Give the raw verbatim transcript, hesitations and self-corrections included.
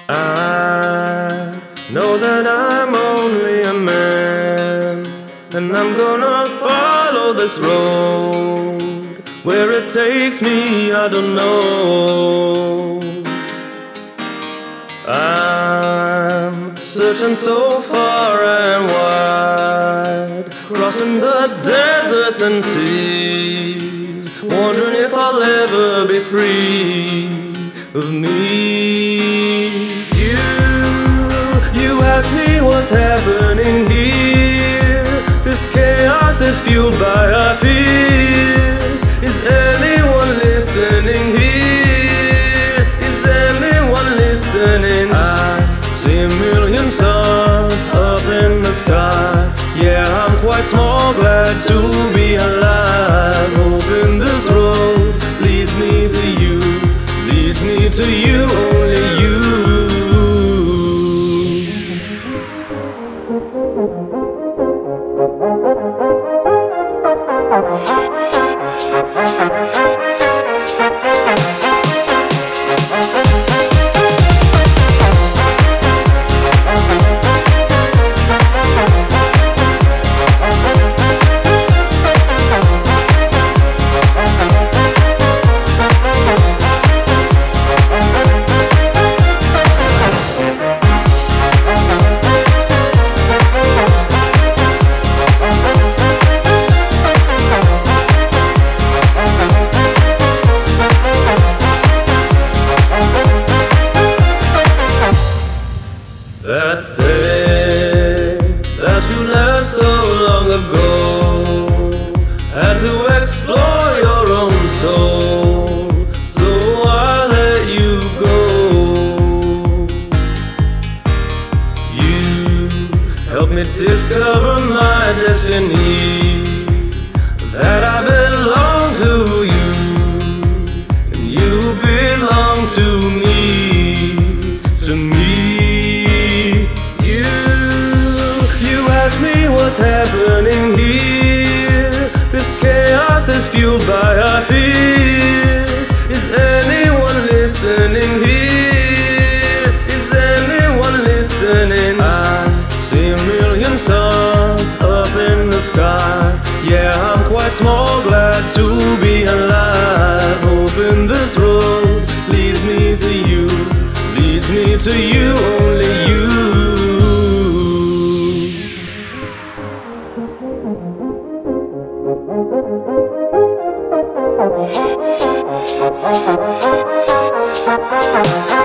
I know that I'm only a man, and I'm gonna follow this road. Where it takes me, I don't know. I'm searching so far and wide, crossing the deserts and seas, wondering if I'll ever be free of me. You, you ask me what's happening here. This chaos is fueled by our fears. Is anyone listening here? Is anyone listening? I see a million stars up in the sky. Yeah, I'm quite small, glad to be alive. Hoping this road leads me to you, leads me to you, only you. That day that you left so long ago, had to explore your own soul, so I let you go. You helped me discover my destiny, that I belong to you, and you belong to me, to me. Ask me what's happening here. This chaos is fueled by our fears. Is anyone listening here? Is anyone listening? I see a million stars up in the sky. Yeah, I'm quite small, glad to be alive. Hoping this road leads me to you, leads me to you, only you. Thank you.